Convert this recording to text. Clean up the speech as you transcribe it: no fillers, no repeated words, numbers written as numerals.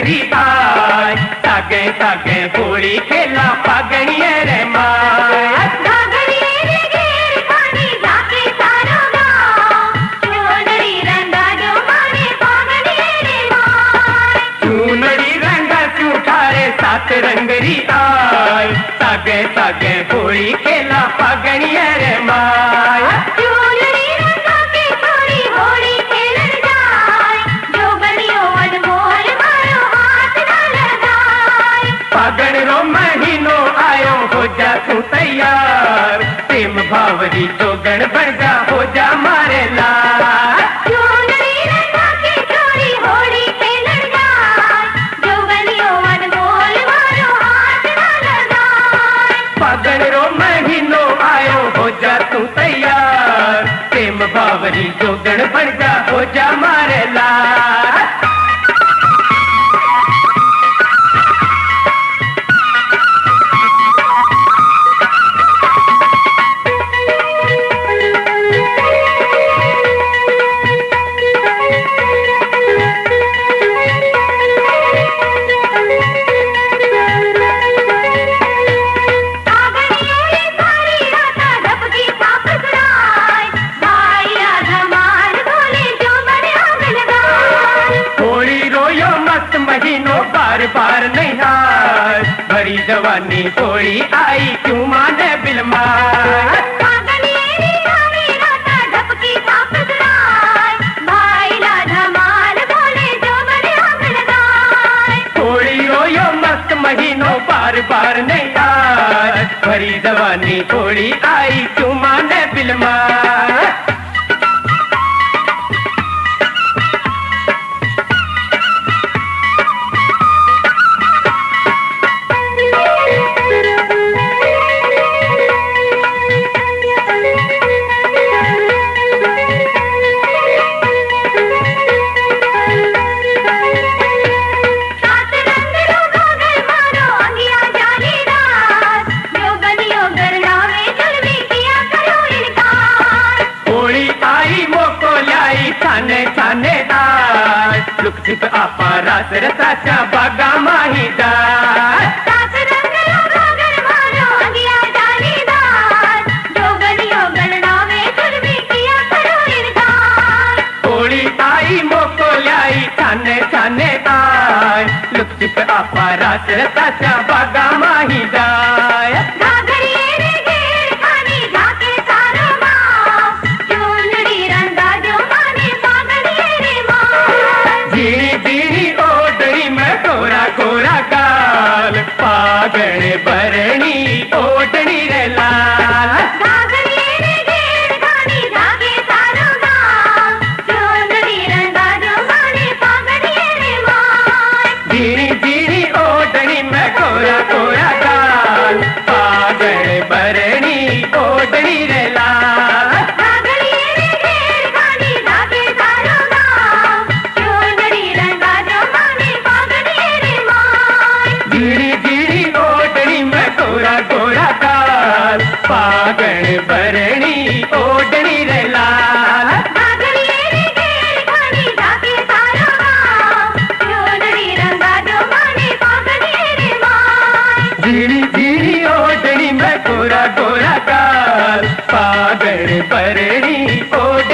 रंगरी आय, सागे सागे होली खेला पागणिये रे माय। सात रंगरी आय, सागे सागे होली खेला पागणिये रे माय। चूनड़ी रंगा के थोड़ी होली खेलन जाय, जो बनियो अनमोल मारो हाथ न लगाय। फागण रो महीनो आयो हो जा तू तैयार, प्रेम भावरी जोगण बन जा हो जा मारे लाल। फागण रो महीनो आयो हो जा तू तैयार, प्रेम भावरी जोगण बन जा हो जा मारे लाल। महीनों बार बार नहीं हार, भरी जवानी होली आई क्यों माने बिलमार। होली रो यो मस्त महीनों बार बार नहीं हार, भरी जवानी होली आई क्यों माने बिलमार। छाने छाने दार, लुक छिप आपा रास रसाचा बागा माही दार। होली आई मोको लाई छाने छाने दार, लुक छिप आपा रास रसाचा बागा माही दार। कोरा गाल पागण भरणी ओढ़नी रे लाल। जीनी जीनी ओढ़नी में कोरा कोरा गाल पागण भरणी ओढ़नी रे लाल। गोरा गोरा गाल पागण भरणी ओढ़नी रे लाल। जीनी जीनी ओढ़नी में गोरा गोरा गाल पागण भरणी ओढ़